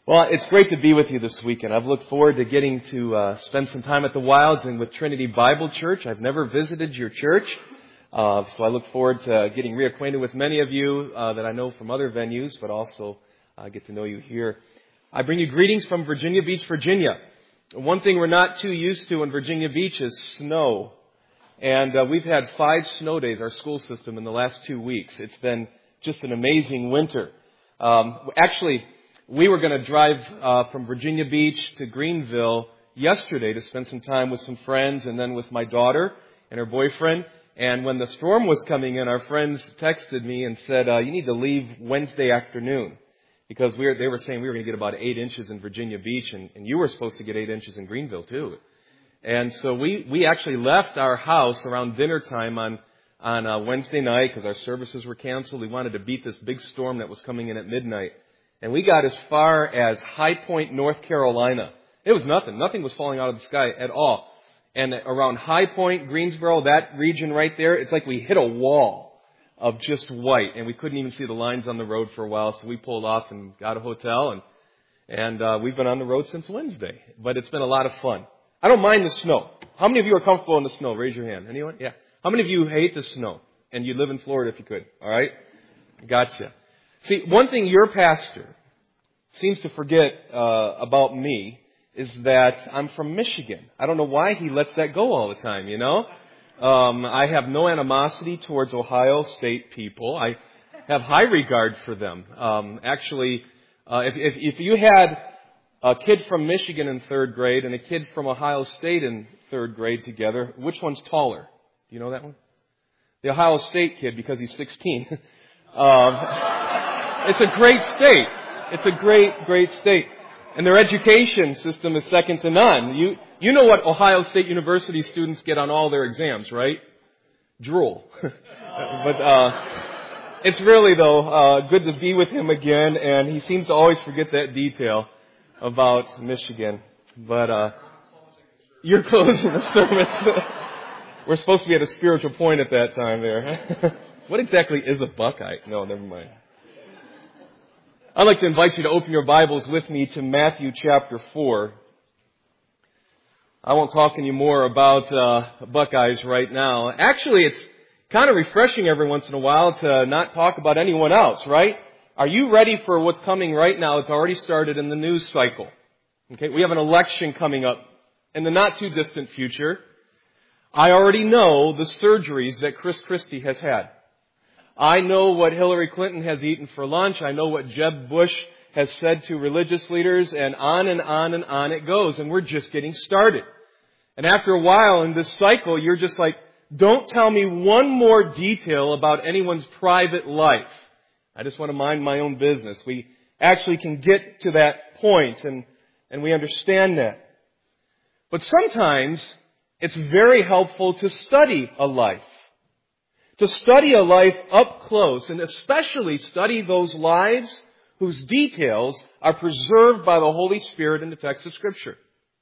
Well, it's great to be with you this weekend. I've looked forward to getting to spend some time at the Wilds and with Trinity Bible Church. I've never visited your church, so I look forward to getting reacquainted with many of you that I know from other venues, but also get to know you here. I bring you greetings from Virginia Beach, Virginia. One thing we're not too used to in Virginia Beach is snow. And we've had 5 snow days, our school system, in the last 2 weeks. It's been just an amazing winter. Actually, we were going to drive from Virginia Beach to Greenville yesterday to spend some time with some friends and then with my daughter and her boyfriend. And when the storm was coming in, our friends texted me and said, you need to leave Wednesday afternoon. Because they were saying we were going to get about 8 inches in Virginia Beach, and you were supposed to get 8 inches in Greenville too. And so we actually left our house around dinner time on Wednesday night because our services were canceled. We wanted to beat this big storm that was coming in at midnight. And we got as far as High Point, North Carolina. It was nothing. Nothing was falling out of the sky at all. And around High Point, Greensboro, that region right there, it's like we hit a wall of just white. And we couldn't even see the lines on the road for a while. So we pulled off and got a hotel. And we've been on the road since Wednesday. But it's been a lot of fun. I don't mind the snow. How many of you are comfortable in the snow? Raise your hand. Anyone? Yeah. How many of you hate the snow? And you live in Florida if you could. All right? Gotcha. See, one thing your pastor seems to forget about me is that I'm from Michigan. I don't know why he lets that go all the time, you know? I have no animosity towards Ohio State people. I have high regard for them. Actually, if you had a kid from Michigan in 3rd grade and a kid from Ohio State in 3rd grade together, which one's taller? Do you know that one? The Ohio State kid, because he's 16. It's a great state. It's a great state. And their education system is second to none. You know what Ohio State University students get on all their exams, right? Drool. But it's really, though, good to be with him again, and he seems to always forget that detail about Michigan. But you're closing the sermon. We're supposed to be at a spiritual point at that time there. What exactly is a Buckeye? No, never mind. I'd like to invite you to open your Bibles with me to Matthew chapter 4. I won't talk any more about Buckeyes right now. Actually, it's kind of refreshing every once in a while to not talk about anyone else, right? Are you ready for what's coming right now? It's already started in the news cycle. Okay, we have an election coming up in the not too distant future. I already know the surgeries that Chris Christie has had. I know what Hillary Clinton has eaten for lunch. I know what Jeb Bush has said to religious leaders, and on and on and on it goes. And we're just getting started. And after a while in this cycle, you're just like, don't tell me one more detail about anyone's private life. I just want to mind my own business. We actually can get to that point, and we understand that. But sometimes it's very helpful to study a life. To study a life up close, and especially study those lives whose details are preserved by the Holy Spirit in the text of Scripture.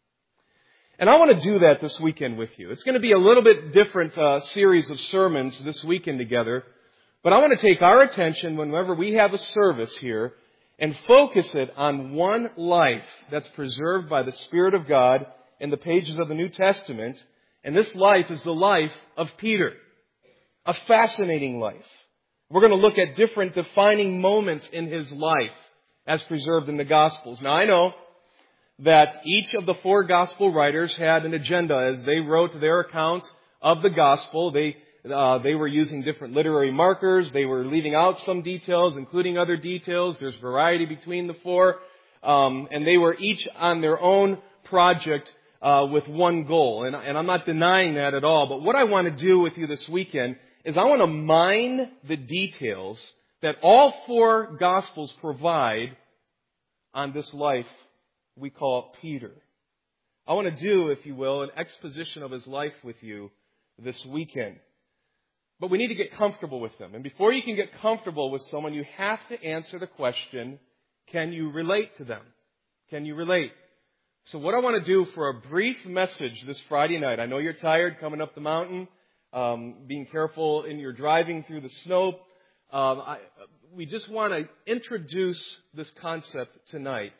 And I want to do that this weekend with you. It's going to be a little bit different series of sermons this weekend together, but I want to take our attention whenever we have a service here and focus it on one life that's preserved by the Spirit of God in the pages of the New Testament, and this life is the life of Peter. A fascinating life. We're going to look at different defining moments in his life as preserved in the Gospels. Now, I know that each of the 4 Gospel writers had an agenda as they wrote their account of the Gospel. They were using different literary markers. They were leaving out some details, including other details. There's variety between the 4. And they were each on their own project with one goal. And I'm not denying that at all. But what I want to do with you this weekend is I want to mine the details that all 4 Gospels provide on this life we call Peter. I want to do, if you will, an exposition of his life with you this weekend. But we need to get comfortable with them. And before you can get comfortable with someone, you have to answer the question, can you relate to them? Can you relate? So what I want to do for a brief message this Friday night, I know you're tired coming up the mountain, being careful in your driving through the snow. We just want to introduce this concept tonight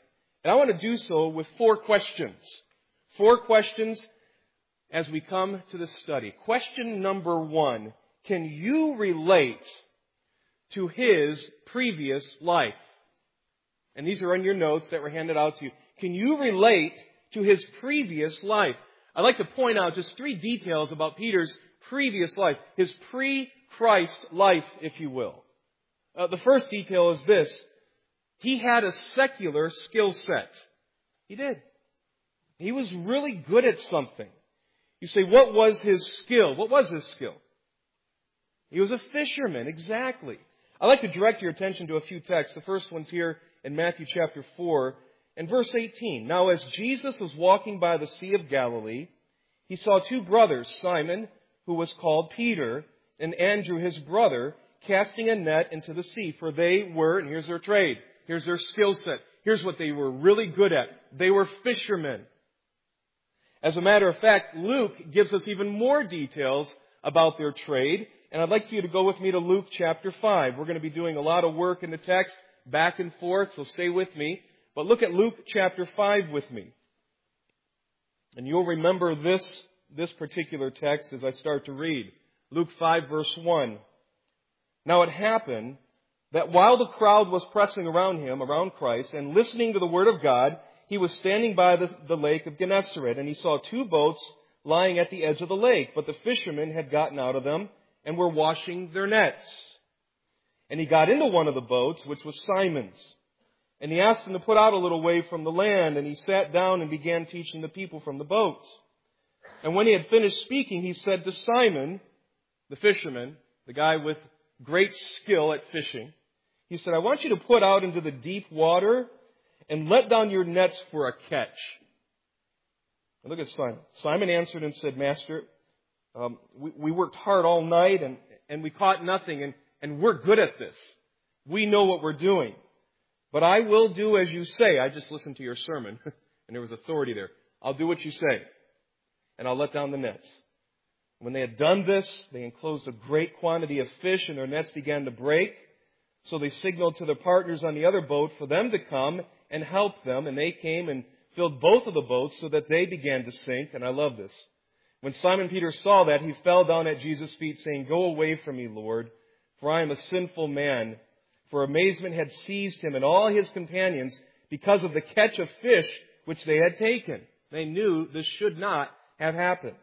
And I want to do so with 4 questions. 4 questions as we come to the study. Question number 1, can you relate to his previous life? And these are in your notes that were handed out to you. Can you relate to his previous life? I'd like to point out just 3 details about Peter's previous life, his pre-Christ life, if you will. The first detail is this. He had a secular skill set. He did. He was really good at something. You say, what was his skill? What was his skill? He was a fisherman, exactly. I'd like to direct your attention to a few texts. The first one's here in Matthew chapter 4 and verse 18. Now as Jesus was walking by the Sea of Galilee, he saw 2 brothers, Simon, who was called Peter, and Andrew his brother, casting a net into the sea. For they were, and here's their trade, here's their skill set, here's what they were really good at. They were fishermen. As a matter of fact, Luke gives us even more details about their trade. And I'd like for you to go with me to Luke chapter 5. We're going to be doing a lot of work in the text, back and forth, so stay with me. But look at Luke chapter 5 with me. And you'll remember this particular text as I start to read. Luke 5 verse 1. Now it happened that while the crowd was pressing around him, around Christ, and listening to the word of God, he was standing by the lake of Gennesaret, and he saw 2 boats lying at the edge of the lake, but the fishermen had gotten out of them and were washing their nets. And he got into one of the boats, which was Simon's. And he asked him to put out a little way from the land, and he sat down and began teaching the people from the boat. And when he had finished speaking, he said to Simon, the fisherman, the guy with great skill at fishing, he said, I want you to put out into the deep water and let down your nets for a catch. And look at Simon. Simon answered and said, Master, we worked hard all night and we caught nothing, and we're good at this. We know what we're doing. But I will do as you say. I just listened to your sermon, and there was authority there. I'll do what you say, and I'll let down the nets. When they had done this, they enclosed a great quantity of fish, and their nets began to break. So they signaled to their partners on the other boat for them to come and help them, and they came and filled both of the boats so that they began to sink, and I love this. When Simon Peter saw that, he fell down at Jesus' feet, saying, Go away from me, Lord, for I am a sinful man. For amazement had seized him and all his companions because of the catch of fish which they had taken. They knew this should not have happened.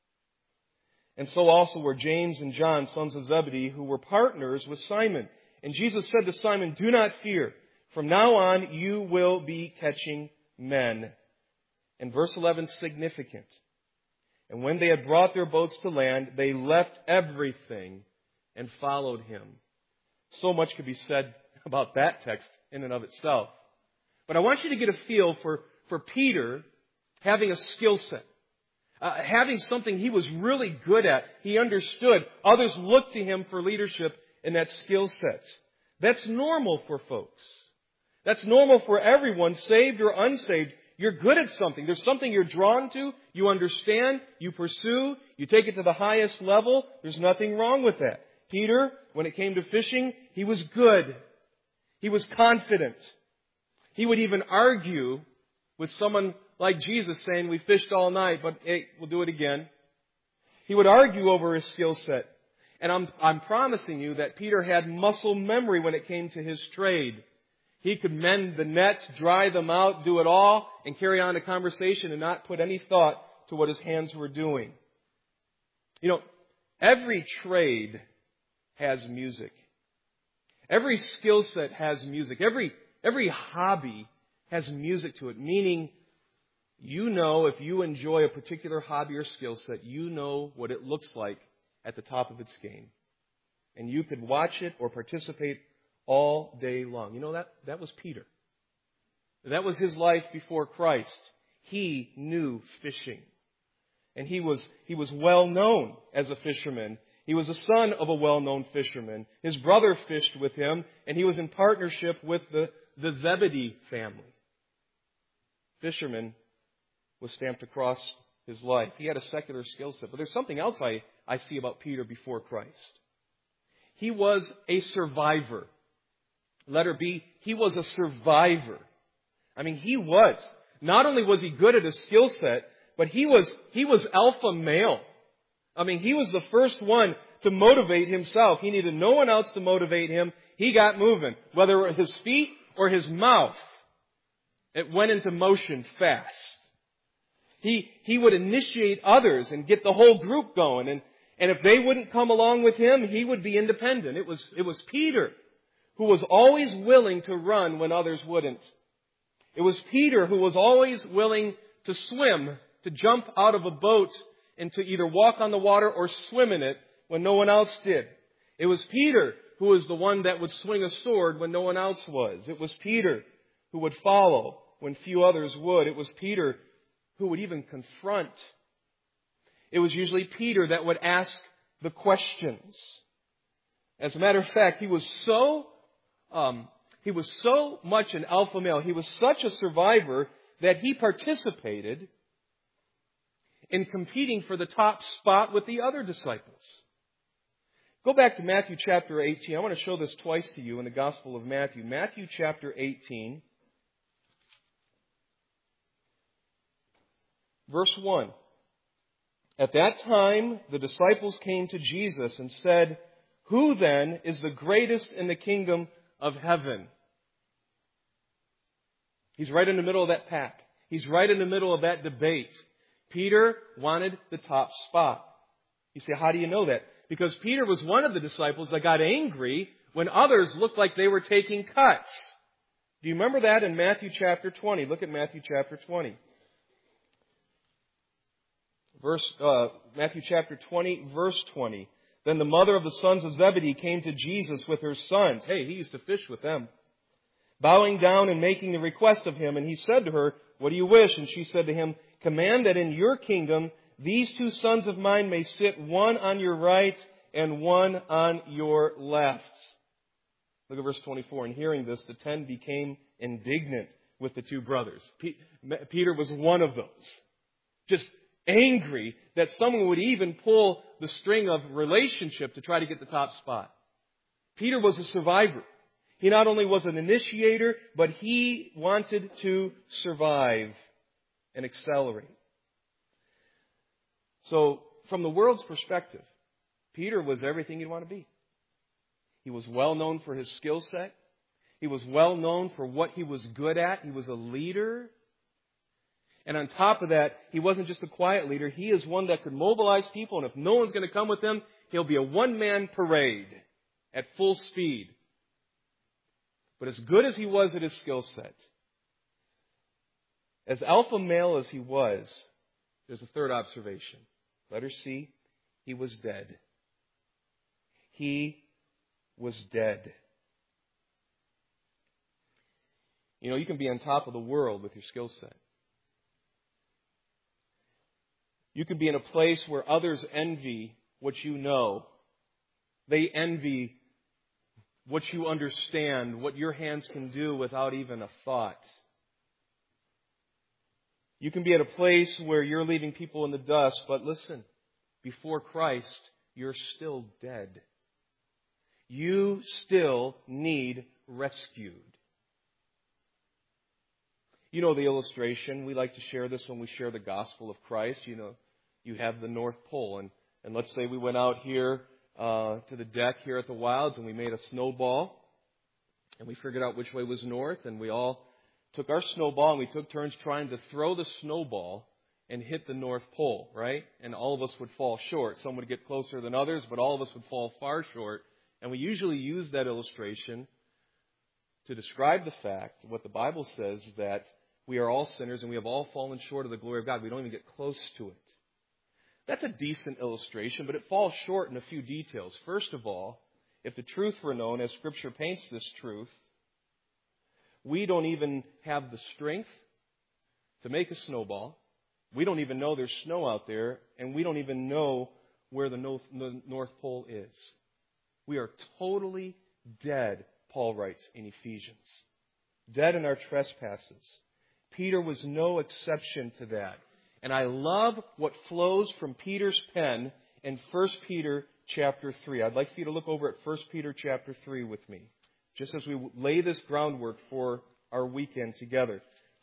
And so also were James and John, sons of Zebedee, who were partners with Simon. And Jesus said to Simon, Do not fear. From now on you will be catching men. And verse 11 is significant. And when they had brought their boats to land, they left everything and followed him. So much could be said about that text in and of itself. But I want you to get a feel for Peter having a skill set. Having something he was really good at. He understood. Others looked to him for leadership in that skill set. That's normal for folks. That's normal for everyone, saved or unsaved. You're good at something. There's something you're drawn to. You understand. You pursue. You take it to the highest level. There's nothing wrong with that. Peter, when it came to fishing, he was good. He was confident. He would even argue with someone like Jesus saying, we fished all night, but hey, we'll do it again. He would argue over his skill set. And I'm promising you that Peter had muscle memory when it came to his trade. He could mend the nets, dry them out, do it all, and carry on a conversation and not put any thought to what his hands were doing. You know, every trade has music. Every skill set has music. Every hobby has music to it, meaning you know if you enjoy a particular hobby or skill set, you know what it looks like at the top of its game. And you could watch it or participate all day long. You know, that was Peter. That was his life before Christ. He knew fishing. And he was well known as a fisherman. He was a son of a well-known fisherman. His brother fished with him, and he was in partnership with the Zebedee family. Fisherman was stamped across his life. He had a secular skill set. But there's something else I see about Peter before Christ. He was a survivor. Letter B, he was a survivor. I mean, he was. Not only was he good at his skill set, but he was alpha male. I mean, he was the first one to motivate himself. He needed no one else to motivate him. He got moving. Whether his feet or his mouth, it went into motion fast. He would initiate others and get the whole group going. And if they wouldn't come along with him, he would be independent. It was Peter who was always willing to run when others wouldn't. It was Peter who was always willing to swim, to jump out of a boat and to either walk on the water or swim in it when no one else did. It was Peter who was the one that would swing a sword when no one else was. It was Peter who would follow when few others would. It was Peter who would even confront. It was usually Peter that would ask the questions. As a matter of fact, he was so much an alpha male. He was such a survivor that he participated in competing for the top spot with the other disciples. Go back to Matthew chapter 18. I want to show this twice to you in the Gospel of Matthew. Matthew chapter 18, verse 1. At that time, the disciples came to Jesus and said, "Who then is the greatest in the kingdom of heaven?" He's right in the middle of that pack. He's right in the middle of that debate. Peter wanted the top spot. You say, how do you know that? Because Peter was one of the disciples that got angry when others looked like they were taking cuts. Do you remember that in Matthew chapter 20? Look at Matthew chapter 20. Matthew chapter 20, verse 20. Then the mother of the sons of Zebedee came to Jesus with her sons. Hey, he used to fish with them. Bowing down and making the request of him. And he said to her, "What do you wish?" And she said to him, "Command that in your kingdom these two sons of mine may sit, one on your right and one on your left." Look at verse 24. And hearing this, the 10 became indignant with the two brothers. Peter was one of those. Just angry that someone would even pull the string of relationship to try to get the top spot. Peter was a survivor. He not only was an initiator, but he wanted to survive and accelerate. So, from the world's perspective, Peter was everything you'd want to be. He was well known for his skill set. He was well known for what he was good at. He was a leader. And on top of that, he wasn't just a quiet leader. He is one that could mobilize people, and if no one's going to come with him, he'll be a one-man parade at full speed. But as good as he was at his skill set, as alpha male as he was, there's a third observation. Letter C, he was dead. He was dead. You know, you can be on top of the world with your skill set. You can be in a place where others envy what you know. They envy what you understand, what your hands can do without even a thought. You can be at a place where you're leaving people in the dust, but listen, before Christ, you're still dead. You still need rescued. You know the illustration. We like to share this when we share the gospel of Christ. You know, you have the North Pole, and let's say we went out here to the deck here at the Wilds, and we made a snowball, and we figured out which way was north, and we all took our snowball, and we took turns trying to throw the snowball and hit the North Pole, right? And all of us would fall short. Some would get closer than others, but all of us would fall far short. And we usually use that illustration to describe the fact, what the Bible says, that we are all sinners and we have all fallen short of the glory of God. We don't even get close to it. That's a decent illustration, but it falls short in a few details. First of all, if the truth were known, as Scripture paints this truth, we don't even have the strength to make a snowball. We don't even know there's snow out there, and we don't even know where the North Pole is. We are totally dead, Paul writes in Ephesians. Dead in our trespasses. Peter was no exception to that. And I love what flows from Peter's pen in 1 Peter chapter 3. I'd like for you to look over at 1 Peter chapter 3 with me, just as we lay this groundwork for our weekend together.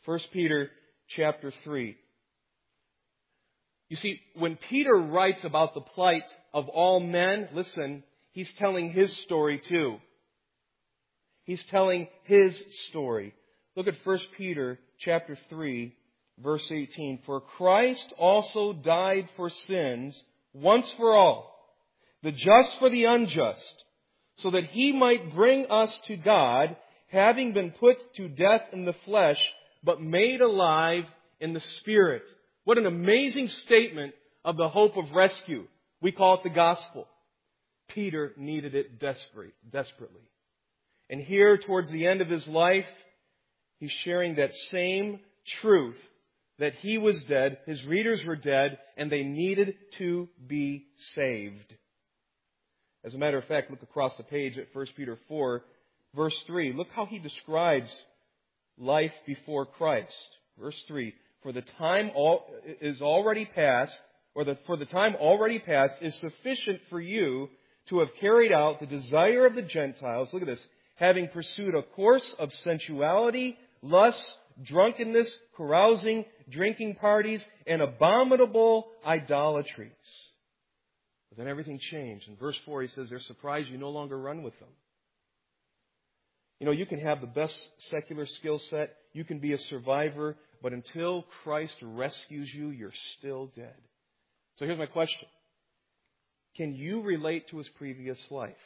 1 Peter chapter 3. You see, when Peter writes about the plight of all men, listen, he's telling his story too. He's telling his story. Look at 1 Peter chapter 3, verse 18. For Christ also died for sins once for all, the just for the unjust, so that He might bring us to God, having been put to death in the flesh, but made alive in the Spirit. What an amazing statement of the hope of rescue. We call it the gospel. Peter needed it desperately. And here, towards the end of his life, he's sharing that same truth, that he was dead, his readers were dead, and they needed to be saved. As a matter of fact, look across the page at 1 Peter 4, verse 3. Look how he describes life before Christ. Verse 3, for the time is already past, for the time already past is sufficient for you to have carried out the desire of the Gentiles. Look at this. Having pursued a course of sensuality, lust, drunkenness, carousing, drinking parties, and abominable idolatries. But then everything changed. In verse 4 he says, they're surprised you no longer run with them. You know, you can have the best secular skill set, you can be a survivor, but until Christ rescues you, you're still dead. So here's my question. Can you relate to his previous life?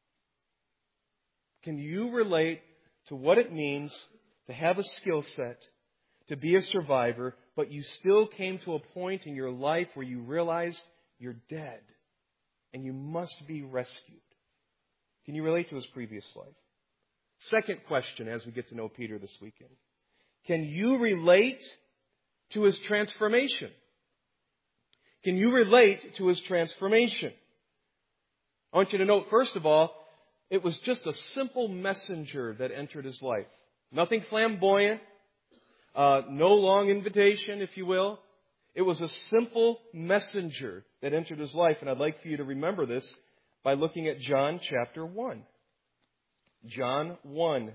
Can you relate to what it means to have a skill set, to be a survivor, but you still came to a point in your life where you realized you're dead and you must be rescued? Can you relate to his previous life? Second question as we get to know Peter this weekend. Can you relate to his transformation? Can you relate to his transformation? I want you to note, first of all, it was just a simple messenger that entered his life. Nothing flamboyant, no long invitation, if you will. It was a simple messenger that entered his life. And I'd like for you to remember this by looking at John chapter 1. John 1.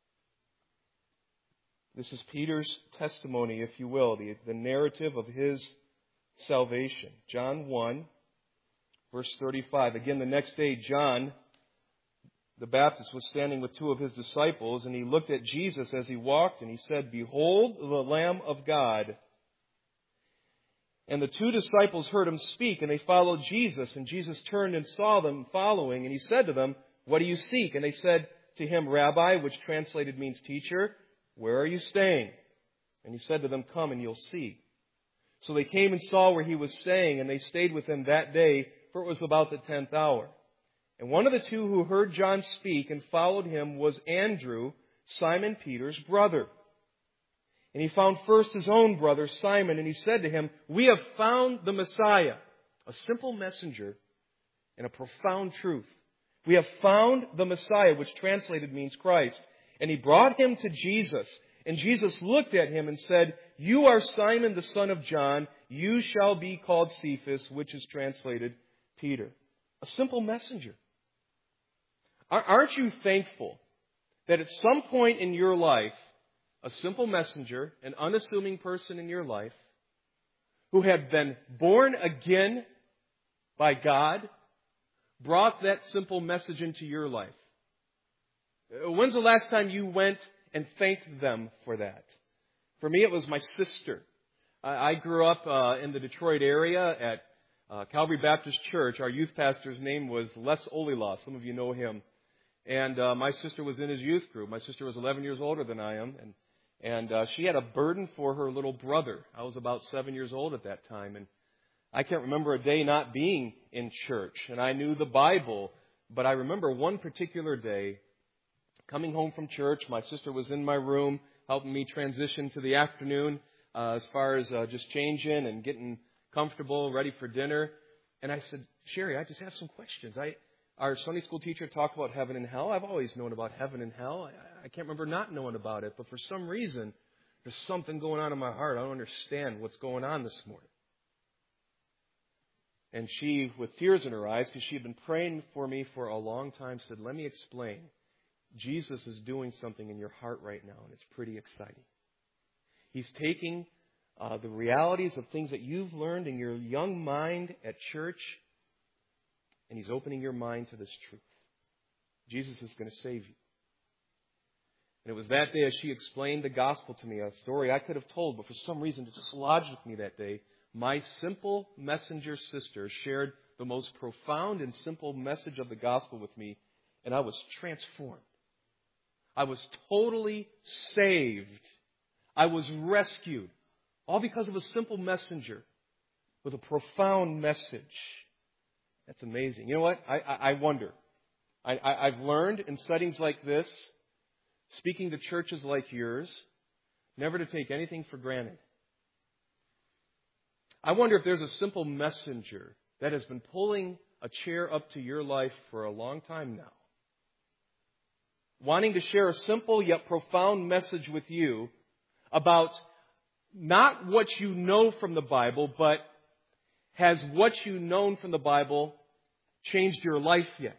This is Peter's testimony, if you will, the narrative of his salvation. John 1, verse 35. Again, the next day, John the Baptist was standing with two of his disciples, and he looked at Jesus as he walked, and he said, Behold the Lamb of God. And the two disciples heard him speak, and they followed Jesus. And Jesus turned and saw them following, and he said to them, What do you seek? And they said to him, Rabbi, which translated means teacher, where are you staying? And he said to them, Come and you'll see. So they came and saw where he was staying, and they stayed with him that day, for it was about the 10th hour. And one of the two who heard John speak and followed him was Andrew, Simon Peter's brother. And he found first his own brother Simon, and he said to him, We have found the Messiah. A simple messenger and a profound truth. We have found the Messiah, which translated means Christ. And he brought him to Jesus. And Jesus looked at him and said, You are Simon the son of John. You shall be called Cephas, which is translated Peter. A simple messenger. Aren't you thankful that at some point in your life, a simple messenger, an unassuming person in your life, who had been born again by God, brought that simple message into your life? When's the last time you went and thanked them for that? For me, it was my sister. I grew up in the Detroit area at Calvary Baptist Church. Our youth pastor's name was Les Olilaw. Some of you know him. And my sister was in his youth group. My sister was 11 years older than I am. And she had a burden for her little brother. I was about 7 years old at that time. And I can't remember a day not being in church. And I knew the Bible. But I remember one particular day, coming home from church, my sister was in my room helping me transition to the afternoon as far as just changing and getting comfortable, ready for dinner. And I said, Sherry, I just have some questions. Our Sunday school teacher talked about heaven and hell. I've always known about heaven and hell. I can't remember not knowing about it. But for some reason, there's something going on in my heart. I don't understand what's going on this morning. And she, with tears in her eyes, because she had been praying for me for a long time, said, Let me explain. Jesus is doing something in your heart right now, and it's pretty exciting. He's taking the realities of things that you've learned in your young mind at church, and He's opening your mind to this truth. Jesus is going to save you. And it was that day as she explained the gospel to me, a story I could have told, but for some reason it just lodged with me that day. My simple messenger sister shared the most profound and simple message of the gospel with me, and I was transformed. I was totally saved. I was rescued. All because of a simple messenger with a profound message. That's amazing. You know what? I wonder. I've learned in settings like this, speaking to churches like yours, never to take anything for granted. I wonder if there's a simple messenger that has been pulling a chair up to your life for a long time now, wanting to share a simple yet profound message with you about not what you know from the Bible, but has what you known from the Bible changed your life yet?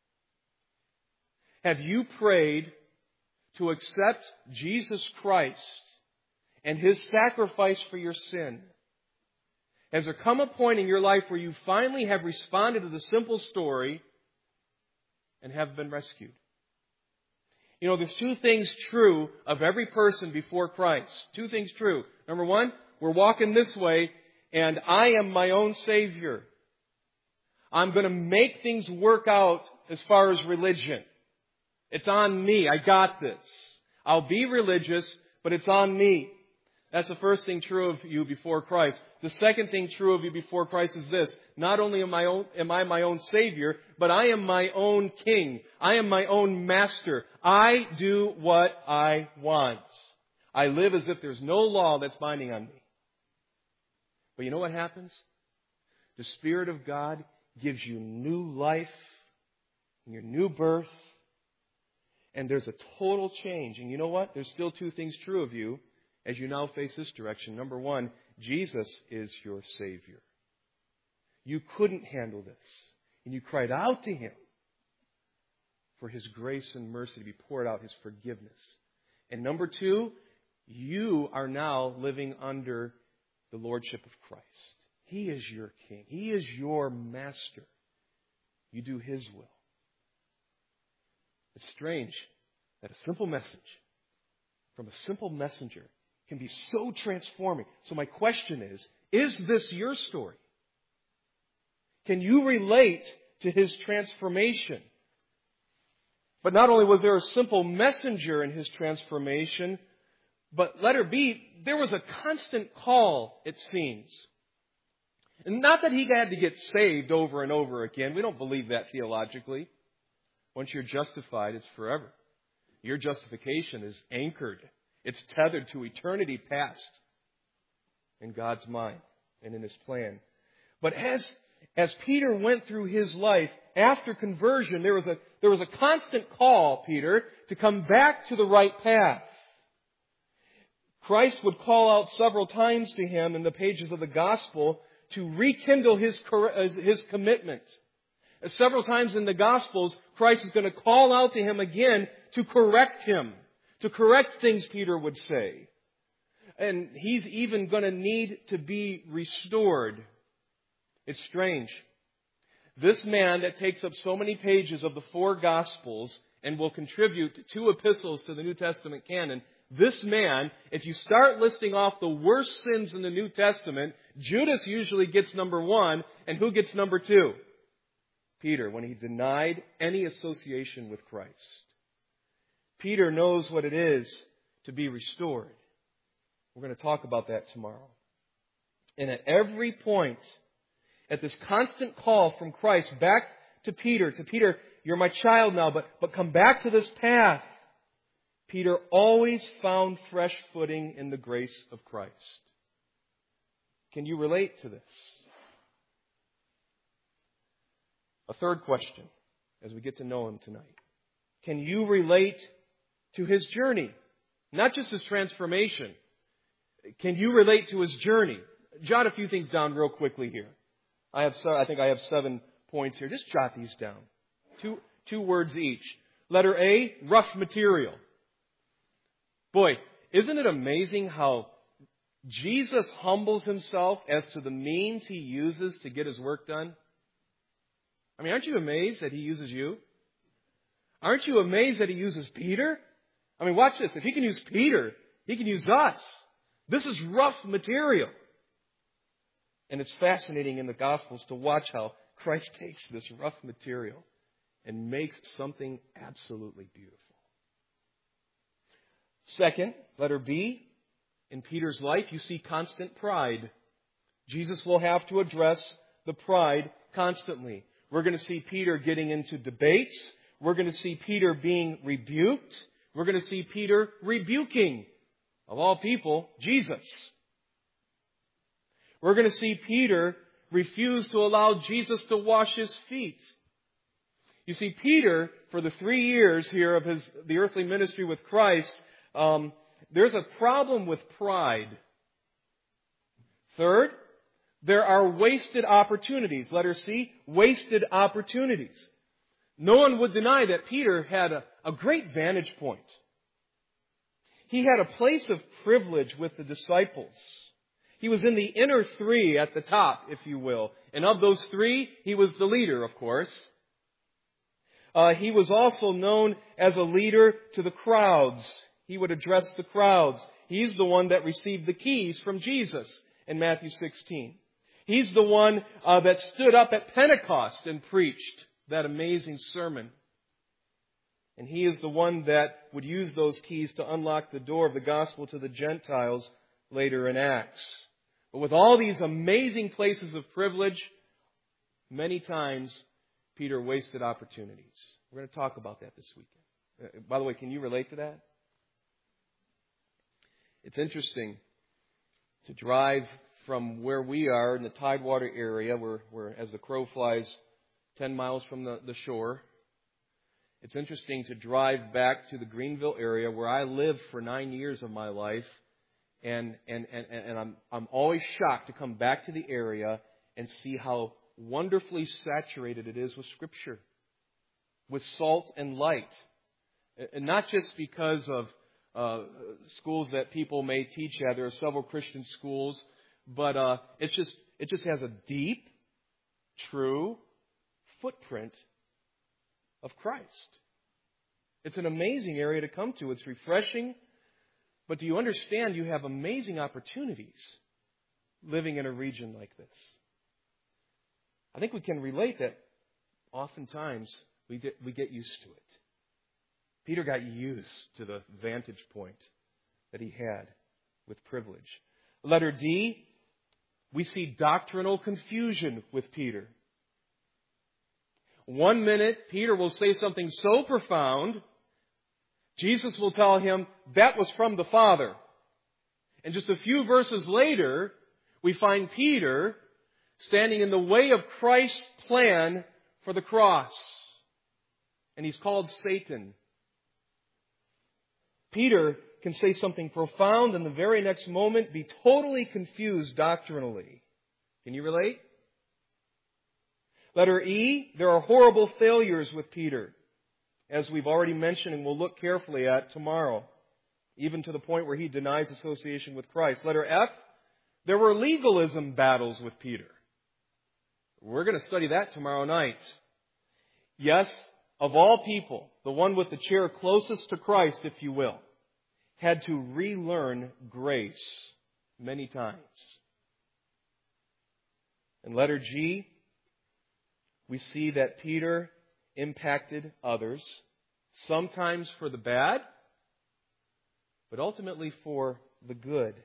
Have you prayed to accept Jesus Christ and His sacrifice for your sin? Has there come a point in your life where you finally have responded to the simple story and have been rescued? You know, there's two things true of every person before Christ. Two things true. Number one, we're walking this way, and I am my own Savior. I'm going to make things work out as far as religion. It's on me. I got this. I'll be religious, but it's on me. That's the first thing true of you before Christ. The second thing true of you before Christ is this. Not only am I my own Savior, but I am my own King. I am my own Master. I do what I want. I live as if there's no law that's binding on me. But you know what happens? The Spirit of God gives you new life, your new birth, and there's a total change. And you know what? There's still two things true of you as you now face this direction. Number one, Jesus is your Savior. You couldn't handle this. And you cried out to Him for His grace and mercy to be poured out, His forgiveness. And number two, you are now living under the Lordship of Christ. He is your King. He is your Master. You do His will. It's strange that a simple message from a simple messenger can be so transforming. So my question is this your story? Can you relate to His transformation? But not only was there a simple messenger in His transformation, but letter B, there was a constant call, it seems. And not that He had to get saved over and over again. We don't believe that theologically. Once you're justified, it's forever. Your justification is anchored. It's tethered to eternity past in God's mind and in His plan. But as Peter went through his life after conversion, there was a constant call, Peter, to come back to the right path. Christ would call out several times to him in the pages of the gospel to rekindle his commitment. Several times in the Gospels, Christ is going to call out to him again to correct him, to correct things Peter would say. And he's even going to need to be restored. It's strange. This man that takes up so many pages of the four Gospels and will contribute 2 epistles to the New Testament canon, this man, if you start listing off the worst sins in the New Testament, Judas usually gets number 1, and who gets number 2? Peter, when he denied any association with Christ. Peter knows what it is to be restored. We're going to talk about that tomorrow. And at every point, at this constant call from Christ back to Peter, you're my child now, but come back to this path. Peter always found fresh footing in the grace of Christ. Can you relate to this? A third question, as we get to know him tonight. Can you relate to his journey? Not just his transformation. Can you relate to his journey? Jot a few things down real quickly here. I think I have 7 points here. Just jot these down. Two words each. Letter A, rough material. Boy, isn't it amazing how Jesus humbles himself as to the means he uses to get his work done. I mean, aren't you amazed that he uses you? Aren't you amazed that he uses Peter? I mean, watch this. If he can use Peter, he can use us. This is rough material. And it's fascinating in the Gospels to watch how Christ takes this rough material and makes something absolutely beautiful. Second, letter B, in Peter's life, you see constant pride. Jesus will have to address the pride constantly. We're going to see Peter getting into debates. We're going to see Peter being rebuked. We're going to see Peter rebuking, of all people, Jesus. We're going to see Peter refuse to allow Jesus to wash his feet. You see, Peter, for the 3 years here of the earthly ministry with Christ, there's a problem with pride. Third, there are wasted opportunities. Letter C, wasted opportunities. No one would deny that Peter had a great vantage point. He had a place of privilege with the disciples. He was in the inner three at the top, if you will. And of those three, he was the leader, of course. He was also known as a leader to the crowds. He would address the crowds. He's the one that received the keys from Jesus in Matthew 16. He's the one that stood up at Pentecost and preached that amazing sermon. And he is the one that would use those keys to unlock the door of the gospel to the Gentiles later in Acts. But with all these amazing places of privilege, many times Peter wasted opportunities. We're going to talk about that this weekend. By the way, can you relate to that? It's interesting to drive from where we are in the Tidewater area, where as the crow flies 10 miles from the shore. It's interesting to drive back to the Greenville area where I lived for 9 years of my life. And I'm always shocked to come back to the area and see how wonderfully saturated it is with Scripture, with salt and light. And not just because of schools that people may teach at. There are several Christian schools, but it just has a deep, true footprint of Christ. It's an amazing area to come to. It's refreshing. But do you understand you have amazing opportunities living in a region like this? I think we can relate that oftentimes we get used to it. Peter got used to the vantage point that he had with privilege. Letter D, we see doctrinal confusion with Peter. 1 minute, Peter will say something so profound, Jesus will tell him that was from the Father. And just a few verses later, we find Peter standing in the way of Christ's plan for the cross. And he's called Satan. Peter can say something profound and the very next moment be totally confused doctrinally. Can you relate? Letter E, there are horrible failures with Peter, as we've already mentioned and we'll look carefully at tomorrow, even to the point where he denies association with Christ. Letter F, there were legalism battles with Peter. We're going to study that tomorrow night. Yes, of all people, the one with the chair closest to Christ, if you will, had to relearn grace many times. In letter G, we see that Peter impacted others, sometimes for the bad, but ultimately for the good.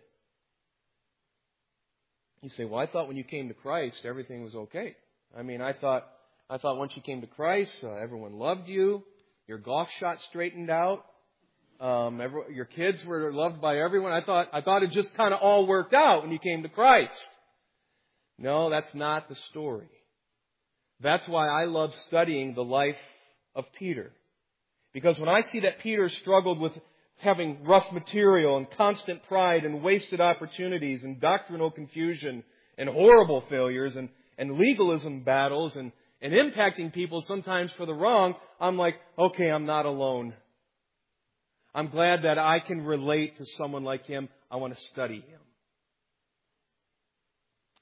You say, well, I thought when you came to Christ, everything was okay. I mean, I thought once you came to Christ, everyone loved you, your golf shot straightened out, your kids were loved by everyone. I thought it just kind of all worked out when you came to Christ. No, that's not the story. That's why I love studying the life of Peter. Because when I see that Peter struggled with having rough material and constant pride and wasted opportunities and doctrinal confusion and horrible failures and legalism battles and impacting people sometimes for the wrong, I'm like, okay, I'm not alone. I'm glad that I can relate to someone like him. I want to study him.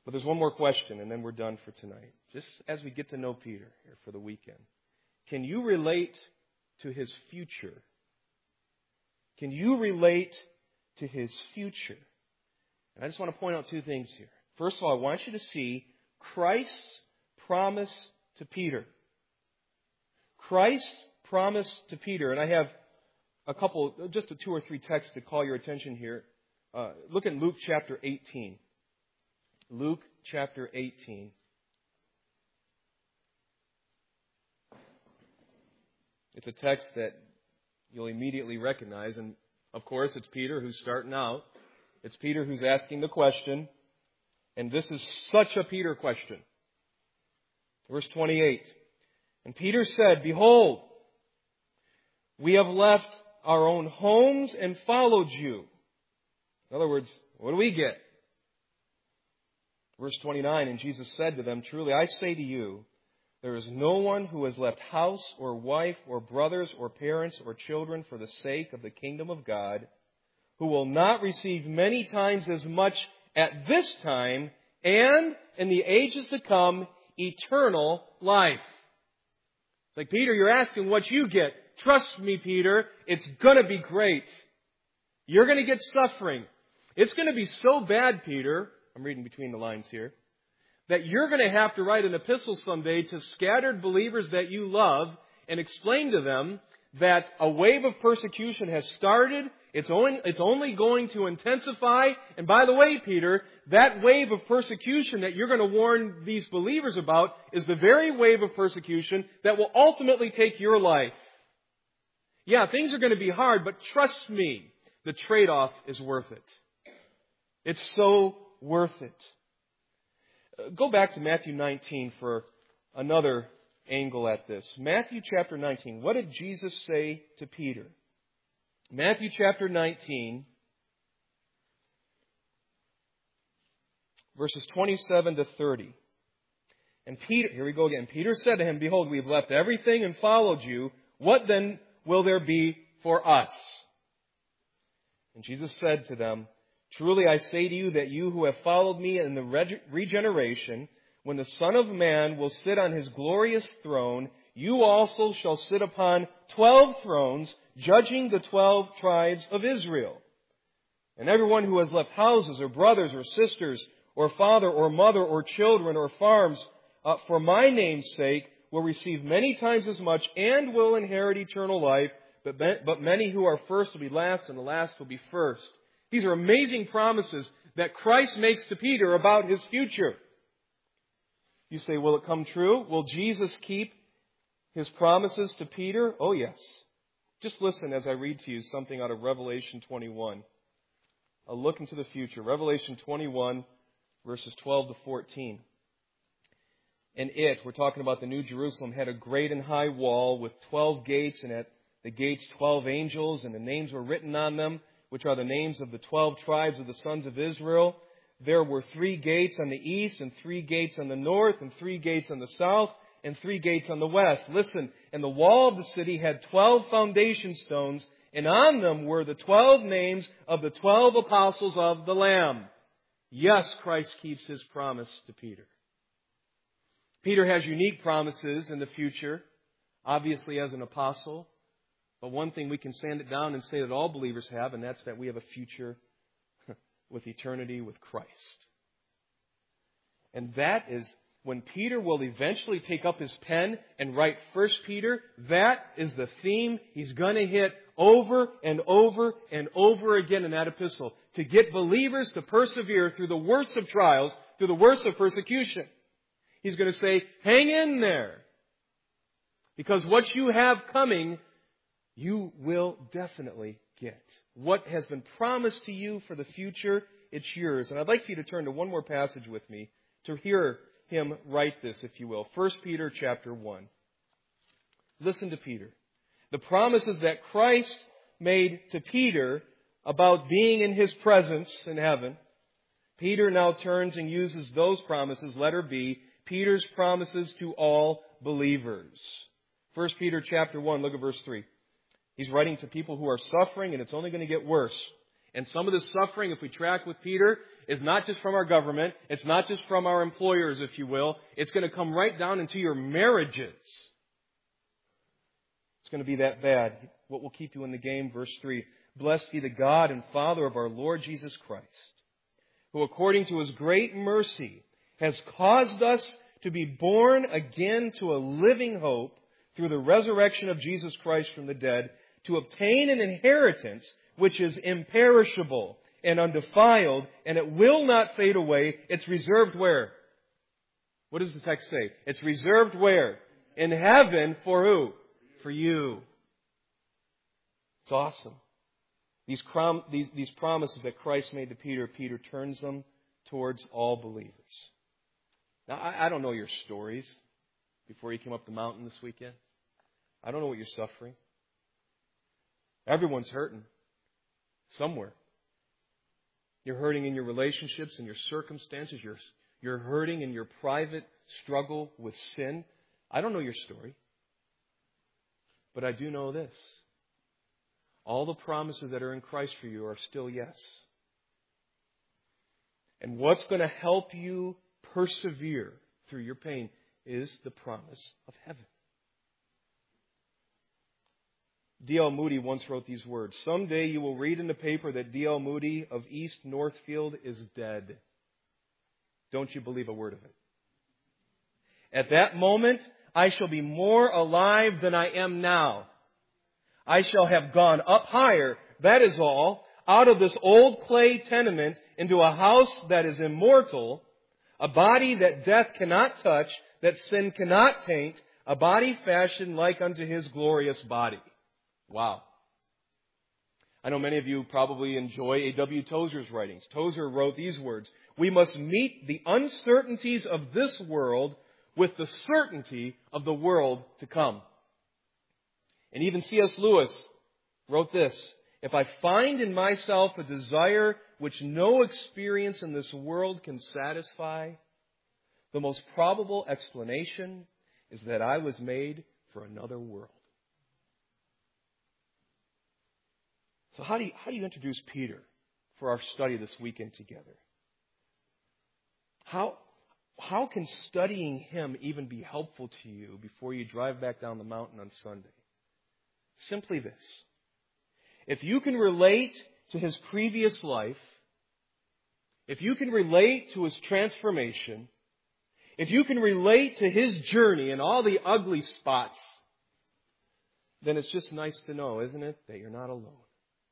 But there's one more question, and then we're done for tonight. Just as we get to know Peter here for the weekend. Can you relate to his future? Can you relate to his future? And I just want to point out two things here. First of all, I want you to see Christ's promise to Peter. Christ's promise to Peter. And I have just two or three texts to call your attention here. Look at Luke chapter 18. Luke chapter 18. It's a text that you'll immediately recognize. And, of course, it's Peter who's starting out. It's Peter who's asking the question. And this is such a Peter question. Verse 28. And Peter said, "Behold, we have left our own homes and followed you." In other words, what do we get? Verse 29, and Jesus said to them, "Truly I say to you, there is no one who has left house or wife or brothers or parents or children for the sake of the kingdom of God, who will not receive many times as much at this time and in the ages to come eternal life." It's like, Peter, you're asking what you get. Trust me, Peter, it's going to be great. You're going to get suffering. It's going to be so bad, Peter, I'm reading between the lines here, that you're going to have to write an epistle someday to scattered believers that you love and explain to them that a wave of persecution has started. It's only going to intensify. And by the way, Peter, that wave of persecution that you're going to warn these believers about is the very wave of persecution that will ultimately take your life. Yeah, things are going to be hard, but trust me, the trade-off is worth it. It's so worth it. Go back to Matthew 19 for another angle at this. Matthew chapter 19. What did Jesus say to Peter? Matthew chapter 19, verses 27 to 30. And Peter, here we go again. Peter said to him, "Behold, we have left everything and followed you. What then will there be for us?" And Jesus said to them, "Truly I say to you that you who have followed me in the regeneration, when the Son of Man will sit on his glorious throne, you also shall sit upon 12 thrones, judging the 12 tribes of Israel. And everyone who has left houses or brothers or sisters or father or mother or children or farms for my name's sake will receive many times as much and will inherit eternal life, but many who are first will be last and the last will be first." These are amazing promises that Christ makes to Peter about his future. You say, will it come true? Will Jesus keep his promises to Peter? Oh, yes. Just listen as I read to you something out of Revelation 21. A look into the future. Revelation 21, verses 12 to 14. "And we're talking about the New Jerusalem, had a great and high wall with 12 gates, and at the gates 12 angels, and the names were written on them, which are the names of the 12 tribes of the sons of Israel. There were 3 gates on the east, and 3 gates on the north, and 3 gates on the south, and 3 gates on the west." Listen, "and the wall of the city had 12 foundation stones, and on them were the 12 names of the 12 apostles of the Lamb." Yes, Christ keeps his promise to Peter. Peter has unique promises in the future, obviously as an apostle. But one thing we can sand it down and say that all believers have, and that's that we have a future with eternity with Christ. And that is when Peter will eventually take up his pen and write 1 Peter, that is the theme he's going to hit over and over and over again in that epistle. To get believers to persevere through the worst of trials, through the worst of persecution. He's going to say, hang in there. Because what you have coming, you will definitely get. What has been promised to you for the future, it's yours. And I'd like for you to turn to one more passage with me to hear him write this, if you will. 1 Peter chapter 1. Listen to Peter. The promises that Christ made to Peter about being in his presence in heaven. Peter now turns and uses those promises, letter B, Peter's promises to all believers. 1 Peter chapter 1, look at verse 3. He's writing to people who are suffering, and it's only going to get worse. And some of this suffering, if we track with Peter, is not just from our government. It's not just from our employers, if you will. It's going to come right down into your marriages. It's going to be that bad. What will keep you in the game? Verse 3. Blessed be the God and Father of our Lord Jesus Christ, who according to His great mercy has caused us to be born again to a living hope through the resurrection of Jesus Christ from the dead, to obtain an inheritance which is imperishable and undefiled, and it will not fade away. It's reserved where? What does the text say? It's reserved where? In heaven for who? For you. It's awesome. These promises that Christ made to Peter, Peter turns them towards all believers. Now, I don't know your stories before you came up the mountain this weekend. I don't know what you're suffering. Everyone's hurting somewhere. You're hurting in your relationships, in your circumstances. You're hurting in your private struggle with sin. I don't know your story. But I do know this. All the promises that are in Christ for you are still yes. And what's going to help you persevere through your pain is the promise of heaven. D.L. Moody once wrote these words. Someday you will read in the paper that D.L. Moody of East Northfield is dead. Don't you believe a word of it? At that moment, I shall be more alive than I am now. I shall have gone up higher, that is all, out of this old clay tenement into a house that is immortal, a body that death cannot touch, that sin cannot taint, a body fashioned like unto His glorious body. Wow. I know many of you probably enjoy A.W. Tozer's writings. Tozer wrote these words, we must meet the uncertainties of this world with the certainty of the world to come. And even C.S. Lewis wrote this, if I find in myself a desire which no experience in this world can satisfy, the most probable explanation is that I was made for another world. So how do you introduce Peter for our study this weekend together? How can studying him even be helpful to you before you drive back down the mountain on Sunday? Simply this. If you can relate to his previous life, if you can relate to his transformation, if you can relate to his journey and all the ugly spots, then it's just nice to know, isn't it, that you're not alone.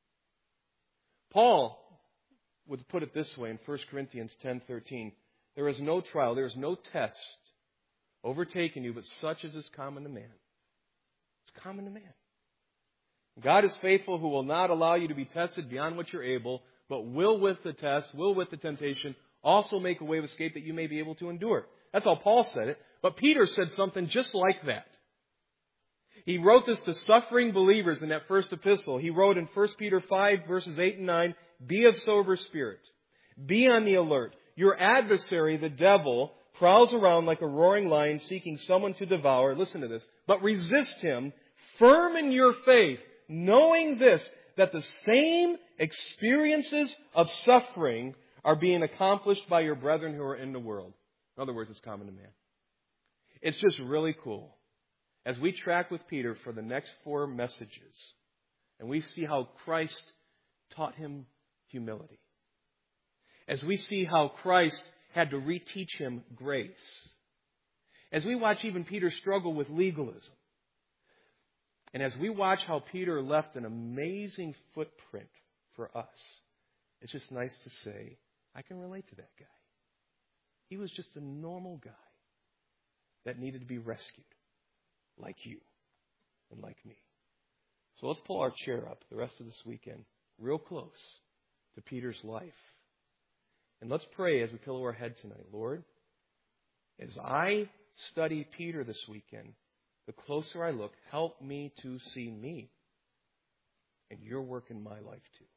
Paul would put it this way in 1 Corinthians 10:13. There is no trial, there is no test overtaken you, but such as is common to man. It's common to man. God is faithful, who will not allow you to be tested beyond what you're able, but will with the test, will with the temptation, also make a way of escape that you may be able to endure. That's how Paul said it. But Peter said something just like that. He wrote this to suffering believers in that first epistle. He wrote in 1 Peter 5, verses 8 and 9, be of sober spirit. Be on the alert. Your adversary, the devil, prowls around like a roaring lion seeking someone to devour. Listen to this. But resist him, firm in your faith, knowing this, that the same experiences of suffering are being accomplished by your brethren who are in the world. In other words, it's common to man. It's just really cool. As we track with Peter for the next 4 messages, and we see how Christ taught him humility, as we see how Christ had to reteach him grace, as we watch even Peter struggle with legalism, and as we watch how Peter left an amazing footprint for us, it's just nice to say, I can relate to that guy. He was just a normal guy that needed to be rescued, like you and like me. So let's pull our chair up the rest of this weekend, real close to Peter's life. And let's pray as we pillow our head tonight. Lord, as I study Peter this weekend, the closer I look, help me to see me and your work in my life too.